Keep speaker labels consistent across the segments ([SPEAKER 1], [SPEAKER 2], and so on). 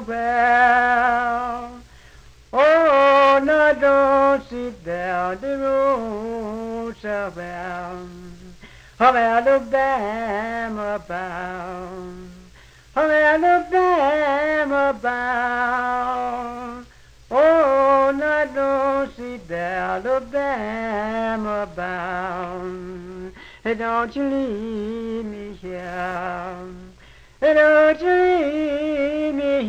[SPEAKER 1] well. Oh, now don't sit down the road so well. Of Alabama bound, of Alabama bound. Oh, now don't sit down, Alabama bound. Don't you leave me here. Don't you leave me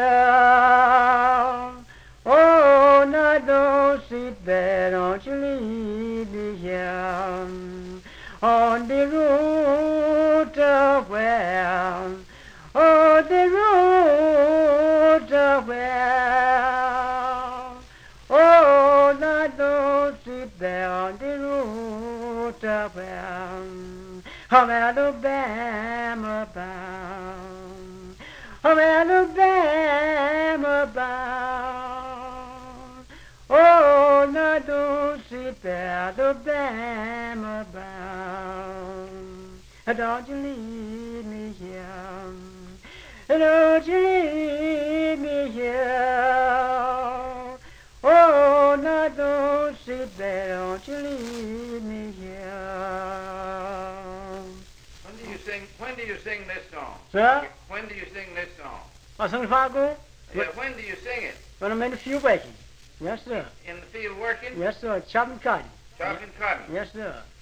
[SPEAKER 1] here. Oh, now don't sit there, don't you leave me here. On the road to where, oh, the road to where. Oh, now don't sit there on the road to where. Of Alabama bound, of Alabama bound. Oh, now don't sit there, Alabama bound. Don't you leave me here, don't you leave me here. Oh, now don't sit there, don't you leave me here.
[SPEAKER 2] When do you sing this song?
[SPEAKER 1] Sir?
[SPEAKER 2] When do you sing this song?
[SPEAKER 1] Sing Fargo?
[SPEAKER 2] Yeah, when do you sing it?
[SPEAKER 1] When I'm in the field working. Yes, sir.
[SPEAKER 2] In the field working?
[SPEAKER 1] Yes, sir. Chopping cotton.
[SPEAKER 2] Chopping cotton?
[SPEAKER 1] Yes, sir.